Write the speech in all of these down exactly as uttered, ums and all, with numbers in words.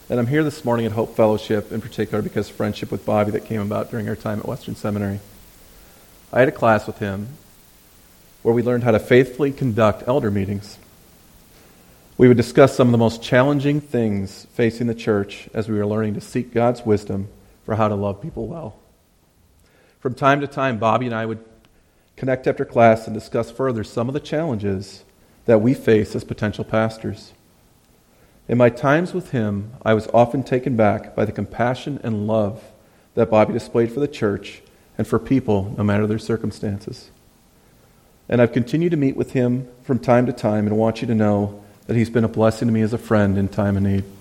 And I'm here this morning at Hope Fellowship in particular because of friendship with Bobby that came about during our time at Western Seminary. I had a class with him where we learned how to faithfully conduct elder meetings. We would discuss some of the most challenging things facing the church as we were learning to seek God's wisdom for how to love people well. From time to time, Bobby and I would connect after class and discuss further some of the challenges that we face as potential pastors. In my times with him, I was often taken back by the compassion and love that Bobby displayed for the church and for people, no matter their circumstances. And I've continued to meet with him from time to time and want you to know that he's been a blessing to me as a friend in time of need.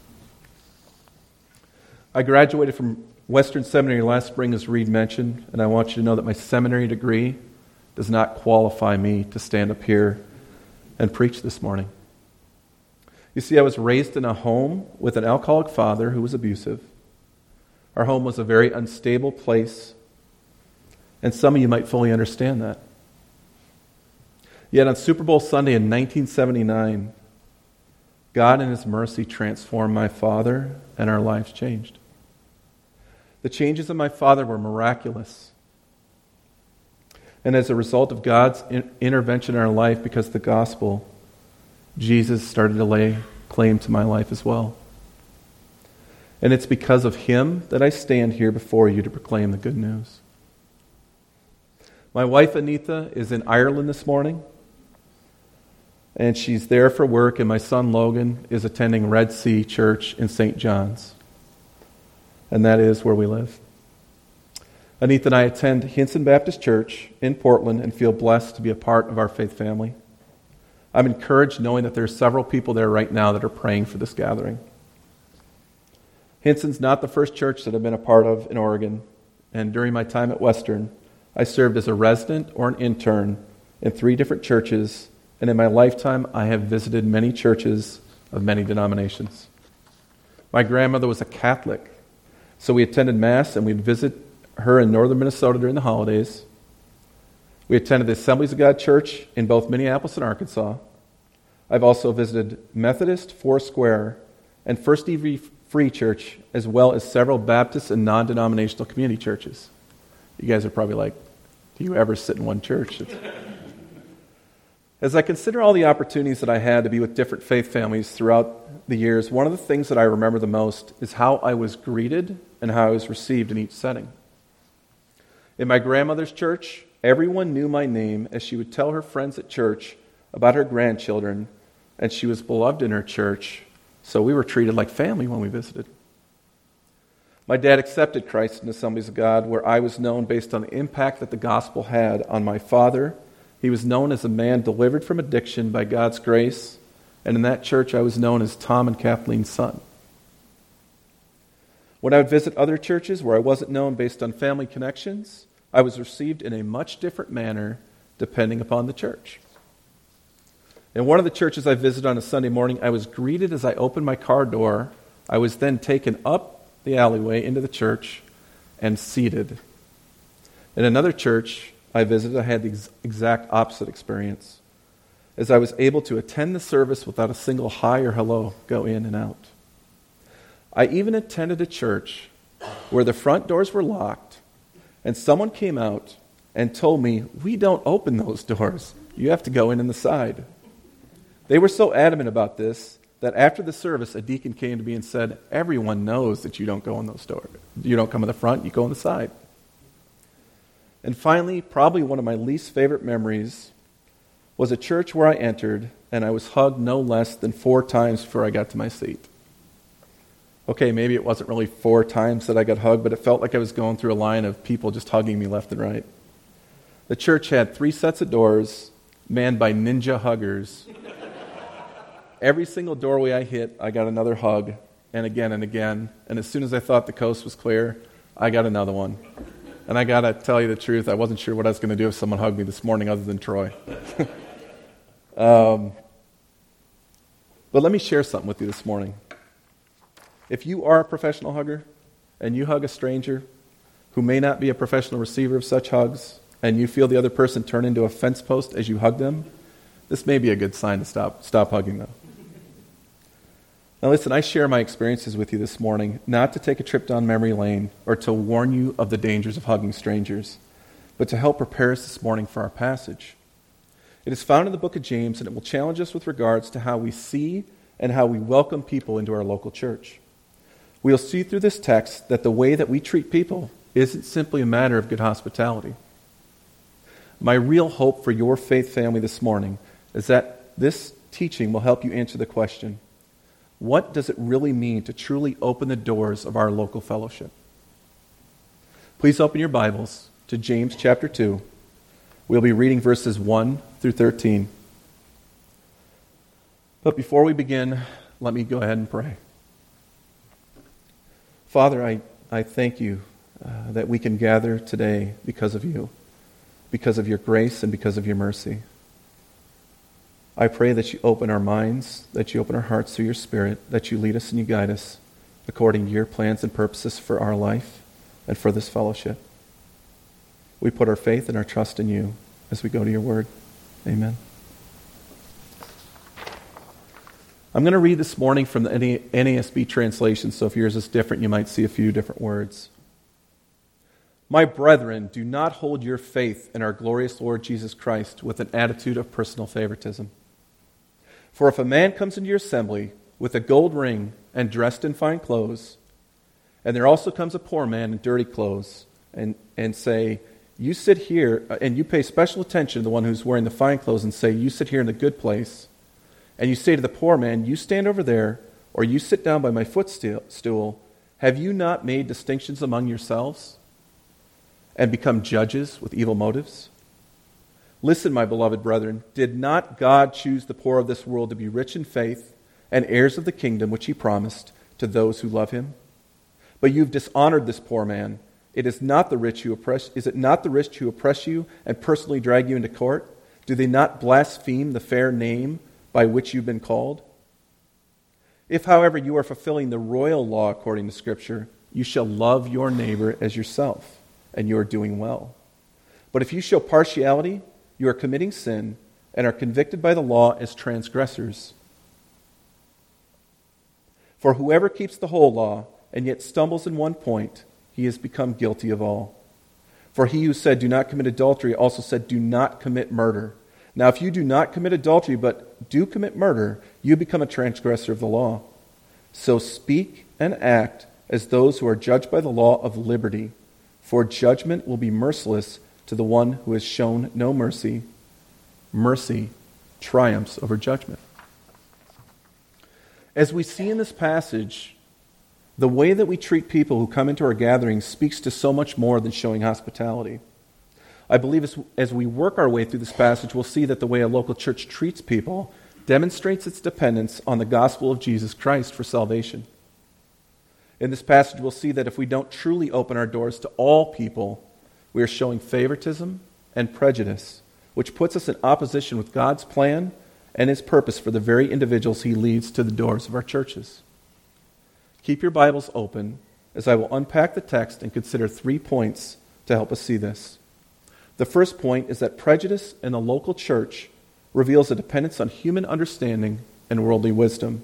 I graduated from Western Seminary last spring, as Reed mentioned, and I want you to know that my seminary degree does not qualify me to stand up here and preach this morning. You see, I was raised in a home with an alcoholic father who was abusive. Our home was a very unstable place, and some of you might fully understand that. Yet on Super Bowl Sunday in nineteen seventy-nine, God in His mercy transformed my father, and our lives changed. The changes of my father were miraculous. And as a result of God's in- intervention in our life, because of the gospel, Jesus started to lay claim to my life as well. And it's because of Him that I stand here before you to proclaim the good news. My wife, Anita, is in Ireland this morning, and she's there for work, and my son, Logan, is attending Red Sea Church in Saint John's. And that is where we live. Anita and I attend Hinson Baptist Church in Portland and feel blessed to be a part of our faith family. I'm encouraged knowing that there are several people there right now that are praying for this gathering. Hinson's not the first church that I've been a part of in Oregon, and during my time at Western, I served as a resident or an intern in three different churches, and in my lifetime, I have visited many churches of many denominations. My grandmother was a Catholic, so we attended Mass and we'd visit her in northern Minnesota during the holidays. We attended the Assemblies of God Church in both Minneapolis and Arkansas. I've also visited Methodist, Foursquare, and First E V Free Church, as well as several Baptist and non-denominational community churches. You guys are probably like, do you ever sit in one church? It's... As I consider all the opportunities that I had to be with different faith families throughout the years, one of the things that I remember the most is how I was greeted and how I was received in each setting. In my grandmother's church, everyone knew my name as she would tell her friends at church about her grandchildren, and she was beloved in her church, so we were treated like family when we visited. My dad accepted Christ in the Assemblies of God, where I was known based on the impact that the gospel had on my father. He was known as a man delivered from addiction by God's grace, and in that church I was known as Tom and Kathleen's son. When I would visit other churches where I wasn't known based on family connections, I was received in a much different manner depending upon the church. In one of the churches I visited on a Sunday morning, I was greeted as I opened my car door. I was then taken up the alleyway into the church and seated. In another church I visited, I had the ex- exact opposite experience, as I was able to attend the service without a single hi or hello go in and out. I even attended a church where the front doors were locked, and someone came out and told me, we don't open those doors. You have to go in on the side. They were so adamant about this that after the service, a deacon came to me and said, everyone knows that you don't go in those doors. You don't come in the front, you go on the side. And finally, probably one of my least favorite memories was a church where I entered, and I was hugged no less than four times before I got to my seat. Okay, maybe it wasn't really four times that I got hugged, but it felt like I was going through a line of people just hugging me left and right. The church had three sets of doors manned by ninja huggers. Every single doorway I hit, I got another hug, and again and again. And as soon as I thought the coast was clear, I got another one. And I got to tell you the truth, I wasn't sure what I was going to do if someone hugged me this morning other than Troy. um, but let me share something with you this morning. If you are a professional hugger and you hug a stranger who may not be a professional receiver of such hugs, and you feel the other person turn into a fence post as you hug them, this may be a good sign to stop, stop hugging them. Now listen, I share my experiences with you this morning, not to take a trip down memory lane or to warn you of the dangers of hugging strangers, but to help prepare us this morning for our passage. It is found in the book of James, and it will challenge us with regards to how we see and how we welcome people into our local church. We'll see through this text that the way that we treat people isn't simply a matter of good hospitality. My real hope for your faith family this morning is that this teaching will help you answer the question, what does it really mean to truly open the doors of our local fellowship? Please open your Bibles to James chapter two. We'll be reading verses one through thirteen. But before we begin, let me go ahead and pray. Father, I, I thank you uh, that we can gather today because of you, because of your grace and because of your mercy. I pray that you open our minds, that you open our hearts through your Spirit, that you lead us and you guide us according to your plans and purposes for our life and for this fellowship. We put our faith and our trust in you as we go to your word. Amen. I'm going to read this morning from the N A S B translation, so if yours is different, you might see a few different words. My brethren, do not hold your faith in our glorious Lord Jesus Christ with an attitude of personal favoritism. For if a man comes into your assembly with a gold ring and dressed in fine clothes, and there also comes a poor man in dirty clothes, and, and say, you sit here, and you pay special attention to the one who's wearing the fine clothes and say, you sit here in the good place, and you say to the poor man, you stand over there, or you sit down by my footstool, have you not made distinctions among yourselves and become judges with evil motives? Listen, my beloved brethren, did not God choose the poor of this world to be rich in faith and heirs of the kingdom which he promised to those who love him? But you've dishonored this poor man. It is not the rich who oppress, is it not the rich who oppress you and personally drag you into court? Do they not blaspheme the fair name by which you've been called? If, however, you are fulfilling the royal law according to Scripture, you shall love your neighbor as yourself, and you are doing well. But if you show partiality, you are committing sin and are convicted by the law as transgressors. For whoever keeps the whole law and yet stumbles in one point, he has become guilty of all. For he who said, do not commit adultery, also said, do not commit murder. Now if you do not commit adultery, but do commit murder, you become a transgressor of the law. So speak and act as those who are judged by the law of liberty, for judgment will be merciless to the one who has shown no mercy. Mercy triumphs over judgment. As we see in this passage, the way that we treat people who come into our gatherings speaks to so much more than showing hospitality. I believe as, as we work our way through this passage, we'll see that the way a local church treats people demonstrates its dependence on the gospel of Jesus Christ for salvation. In this passage, we'll see that if we don't truly open our doors to all people, we are showing favoritism and prejudice, which puts us in opposition with God's plan and his purpose for the very individuals he leads to the doors of our churches. Keep your Bibles open as I will unpack the text and consider three points to help us see this. The first point is that prejudice in the local church reveals a dependence on human understanding and worldly wisdom.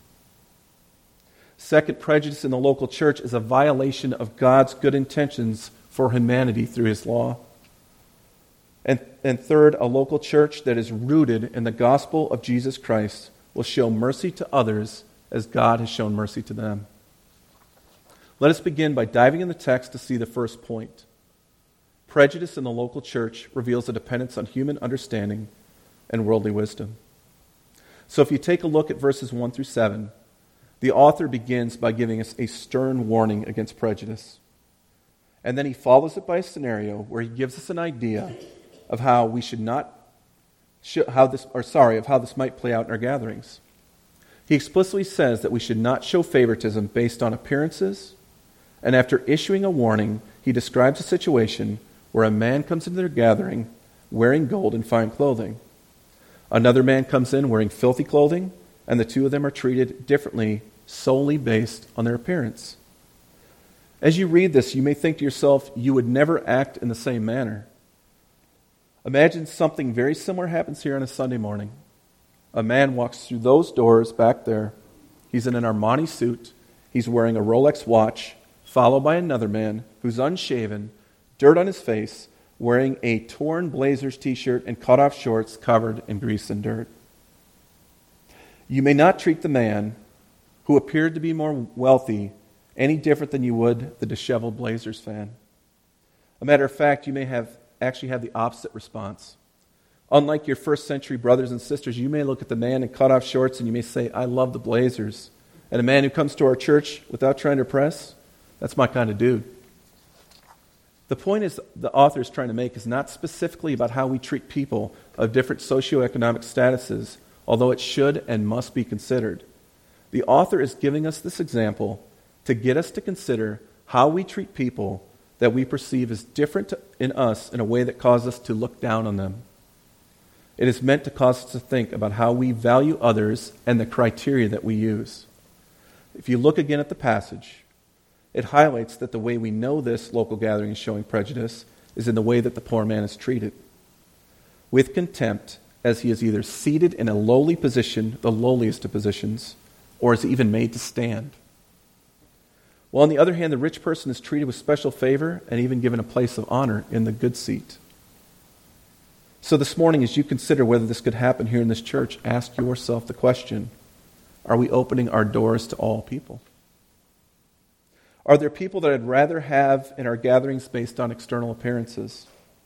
Second, prejudice in the local church is a violation of God's good intentions for humanity through his law. And, and third, a local church that is rooted in the gospel of Jesus Christ will show mercy to others as God has shown mercy to them. Let us begin by diving in the text to see the first point. Prejudice in the local church reveals a dependence on human understanding and worldly wisdom. So if you take a look at verses one through seven, the author begins by giving us a stern warning against prejudice. And then he follows it by a scenario where he gives us an idea of how we should not, how this, or sorry, of how this might play out in our gatherings. He explicitly says that we should not show favoritism based on appearances, and after issuing a warning, he describes a situation where a man comes into their gathering wearing gold and fine clothing. Another man comes in wearing filthy clothing, and the two of them are treated differently solely based on their appearance. As you read this, you may think to yourself, you would never act in the same manner. Imagine something very similar happens here on a Sunday morning. A man walks through those doors back there, He's in an Armani suit. He's wearing a Rolex watch, followed by another man who's unshaven, dirt on his face, wearing a torn Blazers t-shirt and cut-off shorts covered in grease and dirt. You may not treat the man who appeared to be more wealthy any different than you would the disheveled Blazers fan. A matter of fact, you may have actually have the opposite response. Unlike your first century brothers and sisters, you may look at the man in cut-off shorts and you may say, I love the Blazers. And a man who comes to our church without trying to impress, that's my kind of dude. The point is the author is trying to make is not specifically about how we treat people of different socioeconomic statuses, although it should and must be considered. The author is giving us this example to get us to consider how we treat people that we perceive as different in us in a way that causes us to look down on them. It is meant to cause us to think about how we value others and the criteria that we use. If you look again at the passage, it highlights that the way we know this local gathering is showing prejudice is in the way that the poor man is treated. With contempt, as he is either seated in a lowly position, the lowliest of positions, or is even made to stand. While on the other hand, the rich person is treated with special favor and even given a place of honor in the good seat. So this morning, as you consider whether this could happen here in this church, ask yourself the question, are we opening our doors to all people? Are there people that I'd rather have in our gatherings based on external appearances?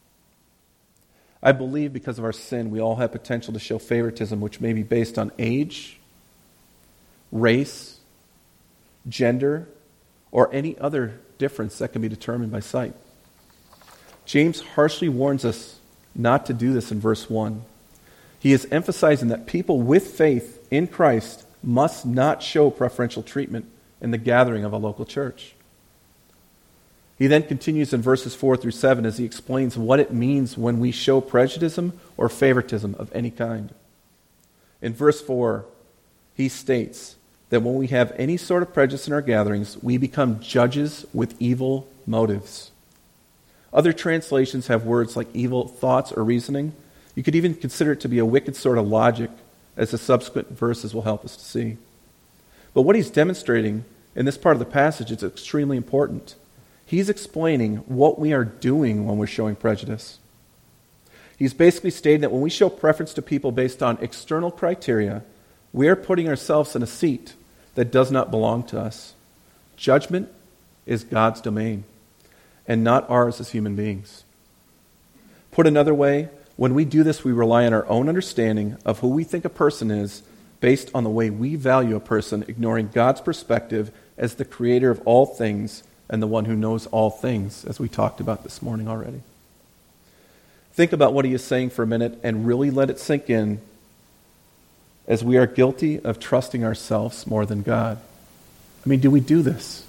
I believe because of our sin, we all have potential to show favoritism, which may be based on age, race, gender, or any other difference that can be determined by sight. James harshly warns us not to do this in verse one. He is emphasizing that people with faith in Christ must not show preferential treatment in the gathering of a local church. He then continues in verses four through seven as he explains what it means when we show prejudice or favoritism of any kind. In verse four, he states that when we have any sort of prejudice in our gatherings, we become judges with evil motives. Other translations have words like evil thoughts or reasoning. You could even consider it to be a wicked sort of logic, as the subsequent verses will help us to see. But what he's demonstrating in this part of the passage is extremely important. He's explaining what we are doing when we're showing prejudice. He's basically stating that when we show preference to people based on external criteria, we are putting ourselves in a seat that does not belong to us. Judgment is God's domain, and not ours as human beings. Put another way, when we do this, we rely on our own understanding of who we think a person is based on the way we value a person, ignoring God's perspective as the creator of all things and the one who knows all things, as we talked about this morning already. Think about what he is saying for a minute and really let it sink in, as we are guilty of trusting ourselves more than God. I mean, do we do this?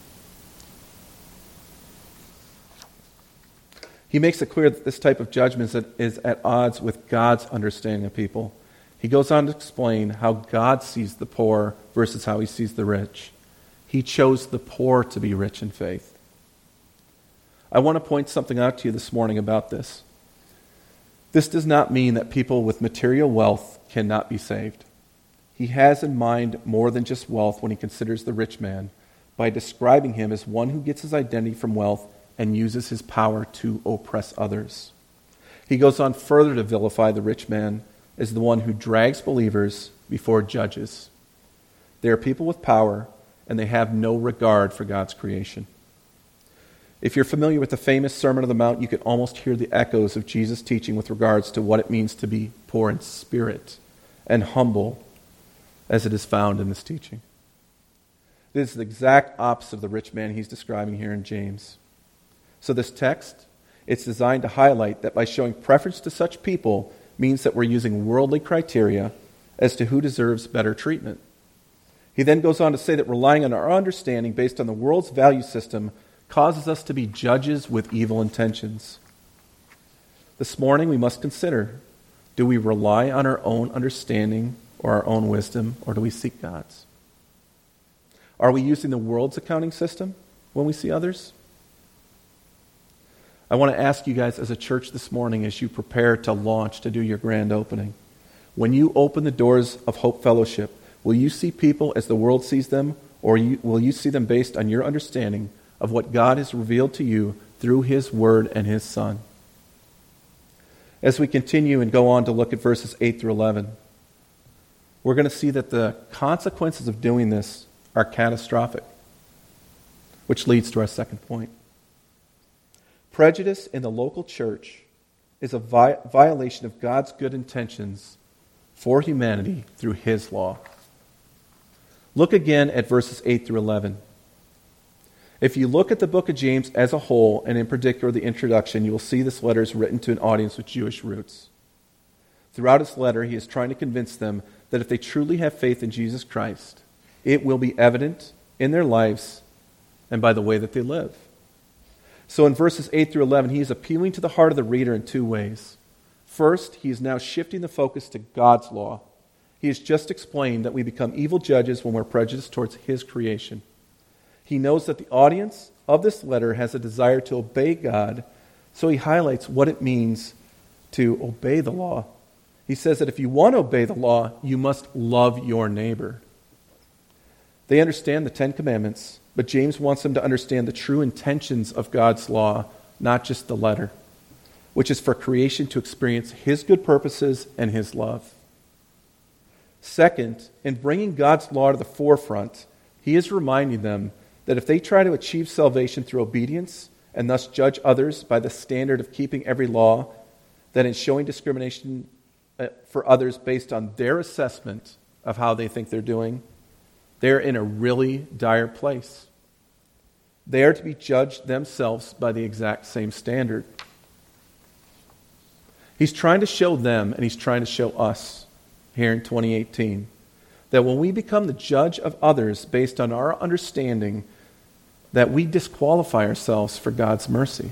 He makes it clear that this type of judgment is at odds with God's understanding of people. He goes on to explain how God sees the poor versus how he sees the rich. He chose the poor to be rich in faith. I want to point something out to you this morning about this. This does not mean that people with material wealth cannot be saved. He has in mind more than just wealth when he considers the rich man by describing him as one who gets his identity from wealth and uses his power to oppress others. He goes on further to vilify the rich man as the one who drags believers before judges. They are people with power, and they have no regard for God's creation. If you're familiar with the famous Sermon on the Mount, you can almost hear the echoes of Jesus' teaching with regards to what it means to be poor in spirit and humble, as it is found in this teaching. This is the exact opposite of the rich man he's describing here in James. So this text, it's designed to highlight that by showing preference to such people means that we're using worldly criteria as to who deserves better treatment. He then goes on to say that relying on our understanding based on the world's value system causes us to be judges with evil intentions. This morning we must consider, do we rely on our own understanding or our own wisdom, or do we seek God's? Are we using the world's accounting system when we see others? I want to ask you guys as a church this morning, as you prepare to launch, to do your grand opening, when you open the doors of Hope Fellowship, Will you see people as the world sees them, or you, will you see them based on your understanding of what God has revealed to you through His Word and His Son? As we continue and go on to look at verses eight through eleven, we're going to see that the consequences of doing this are catastrophic, which leads to our second point. Prejudice in the local church is a vi- violation of God's good intentions for humanity through His law. Look again at verses eight through eleven. If you look at the book of James as a whole, and in particular the introduction, you will see this letter is written to an audience with Jewish roots. Throughout his letter, he is trying to convince them that if they truly have faith in Jesus Christ, it will be evident in their lives and by the way that they live. So in verses eight through eleven, he is appealing to the heart of the reader in two ways. First, he is now shifting the focus to God's law. He has just explained that we become evil judges when we're prejudiced towards His creation. He knows that the audience of this letter has a desire to obey God, so he highlights what it means to obey the law. He says that if you want to obey the law, you must love your neighbor. They understand the Ten Commandments, but James wants them to understand the true intentions of God's law, not just the letter, which is for creation to experience His good purposes and His love. Second, in bringing God's law to the forefront, he is reminding them that if they try to achieve salvation through obedience and thus judge others by the standard of keeping every law, then in showing discrimination for others based on their assessment of how they think they're doing, they're in a really dire place. They are to be judged themselves by the exact same standard. He's trying to show them, and he's trying to show us here in twenty eighteen, that when we become the judge of others based on our understanding, that we disqualify ourselves for God's mercy.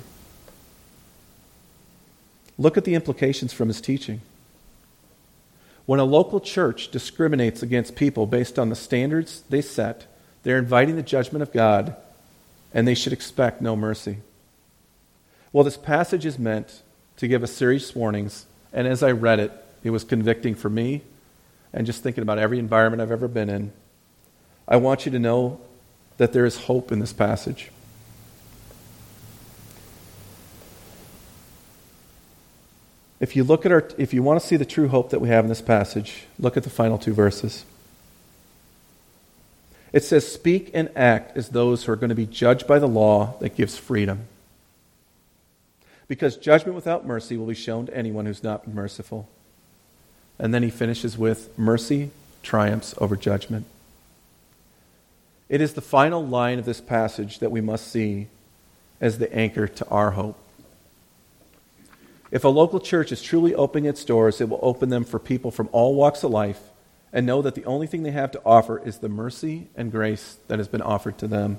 Look at the implications from his teaching. When a local church discriminates against people based on the standards they set, they're inviting the judgment of God, and they should expect no mercy. Well, this passage is meant to give us serious warnings, and as I read it, it was convicting for me, and just thinking about every environment I've ever been in. I want you to know that there is hope in this passage. If you look at our, if you want to see the true hope that we have in this passage, look at the final two verses. It says, "Speak and act as those who are going to be judged by the law that gives freedom. Because judgment without mercy will be shown to anyone who's not been merciful." And then he finishes with, "Mercy triumphs over judgment." It is the final line of this passage that we must see as the anchor to our hope. If a local church is truly opening its doors, it will open them for people from all walks of life and know that the only thing they have to offer is the mercy and grace that has been offered to them.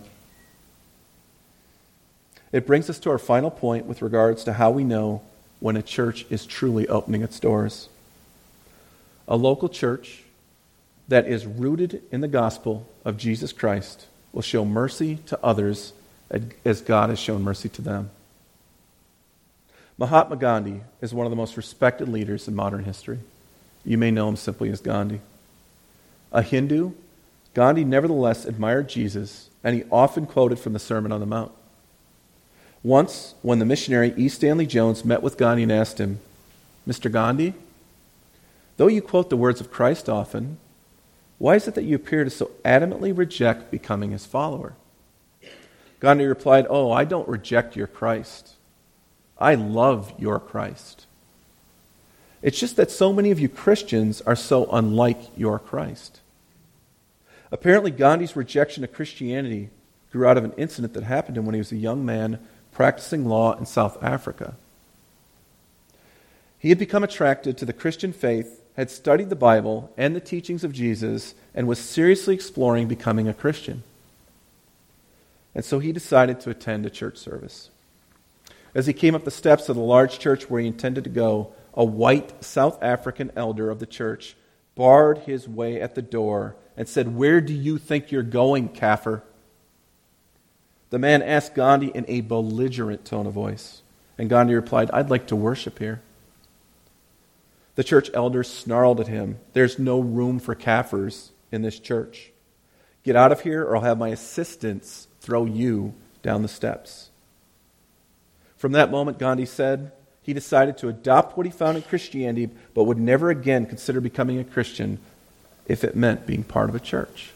It brings us to our final point with regards to how we know when a church is truly opening its doors. A local church that is rooted in the gospel of Jesus Christ will show mercy to others as God has shown mercy to them. Mahatma Gandhi is one of the most respected leaders in modern history. You may know him simply as Gandhi. A Hindu, Gandhi nevertheless admired Jesus, and he often quoted from the Sermon on the Mount. Once, when the missionary E. Stanley Jones met with Gandhi and asked him, "Mister Gandhi, though you quote the words of Christ often, why is it that you appear to so adamantly reject becoming his follower?" Gandhi replied, "Oh, I don't reject your Christ. I love your Christ. It's just that so many of you Christians are so unlike your Christ." Apparently, Gandhi's rejection of Christianity grew out of an incident that happened to him when he was a young man practicing law in South Africa. He had become attracted to the Christian faith, had studied the Bible and the teachings of Jesus, and was seriously exploring becoming a Christian. And so he decided to attend a church service. As he came up the steps of the large church where he intended to go, a white South African elder of the church barred his way at the door and said, "Where do you think you're going, Kaffir?" The man asked Gandhi in a belligerent tone of voice, and Gandhi replied, "I'd like to worship here." The church elder snarled at him, "There's no room for Kaffirs in this church. Get out of here or I'll have my assistants throw you down the steps. From that moment, Gandhi said, he decided to adopt what he found in Christianity, but would never again consider becoming a Christian if it meant being part of a church.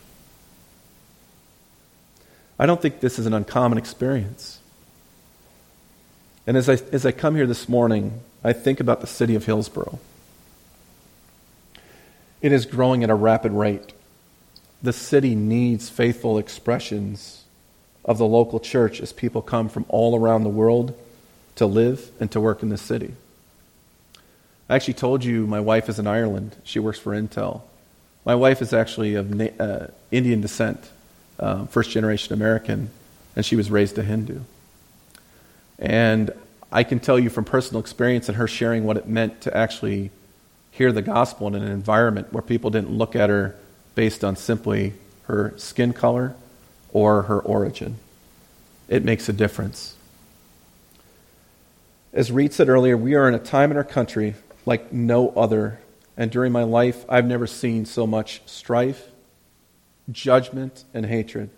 I don't think this is an uncommon experience. And as I, as I come here this morning, I think about the city of Hillsboro. It is growing at a rapid rate. The city needs faithful expressions of the local church as people come from all around the world to live and to work in the city. I actually told you my wife is in Ireland. She works for Intel. My wife is actually of uh, Indian descent, uh, first-generation American, and she was raised a Hindu. And I can tell you from personal experience and her sharing what it meant to actually hear the gospel in an environment where people didn't look at her based on simply her skin color or her origin. It makes a difference. As Reed said earlier, we are in a time in our country like no other. And during my life, I've never seen so much strife, judgment, and hatred.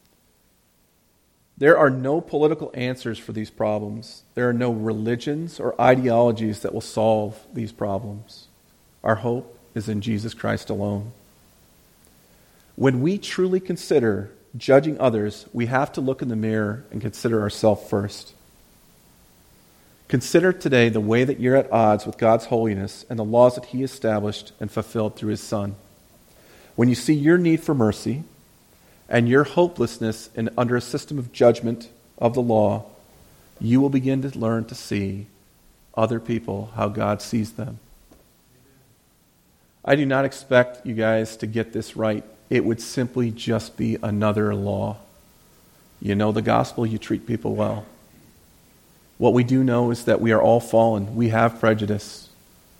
There are no political answers for these problems. There are no religions or ideologies that will solve these problems. Our hope is in Jesus Christ alone. When we truly consider judging others, we have to look in the mirror and consider ourselves first. Consider today the way that you're at odds with God's holiness and the laws that He established and fulfilled through His Son. When you see your need for mercy and your hopelessness in, under a system of judgment of the law, you will begin to learn to see other people how God sees them. I do not expect you guys to get this right. It would simply just be another law. You know the gospel, you treat people well. What we do know is that we are all fallen. We have prejudice.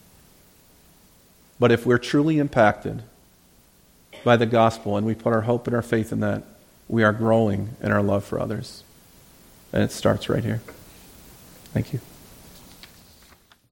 But if we're truly impacted by the gospel and we put our hope and our faith in that, we are growing in our love for others. And it starts right here. Thank you.